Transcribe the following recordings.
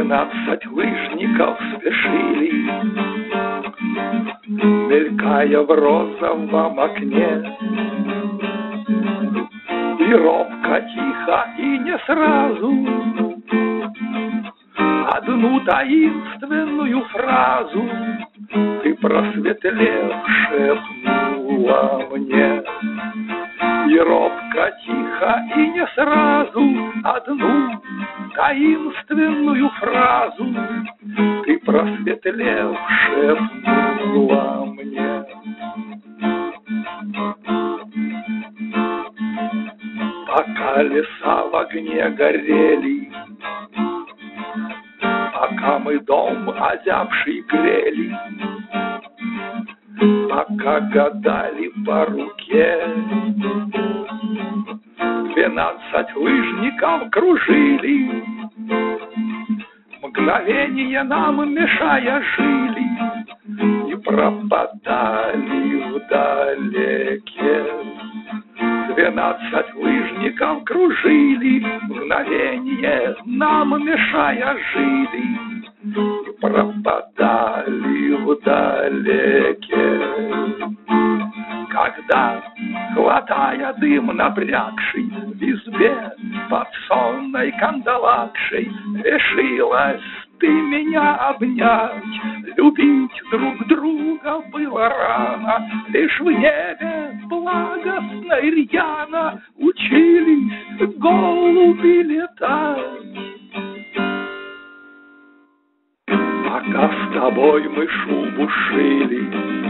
12 лыжников спешили, мелькая в розовом окне. И робко, тихо и не сразу одну таинственную фразу ты, просветлев, шепнула мне. И робко, тихо и не сразу одну таинственную фразу ты, просветлев, шепнула мне. Пока леса в огне горели, пока мы дом озябший грели, пока гадали по руке, 12 лыжников кружили, мгновение нам мешая жили и пропадали вдалеке. 12 лыжников кружили, мгновение нам мешая жили и пропадали вдалеке. Когда, хватая дым напрягший в избе под сонной кандалакшей, решилась ты меня обнять, любить друг друга было рано, лишь в небе благостно и рьяно учились голуби летать. Пока с тобой мы шубу шили,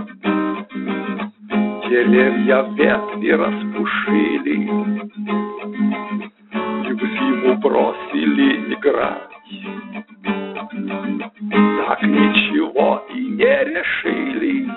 деревья ветви распушили и в зиму бросили играть. Так ничего и не решили,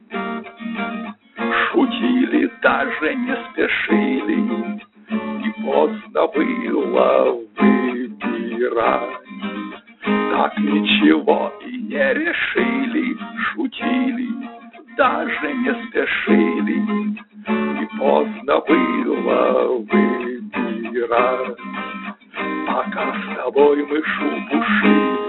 шутили, даже не спешили, и поздно было выбирать. Так ничего и не решили, шутили, даже не спешили, и поздно было выбирать. Пока с тобой мы шубу шили,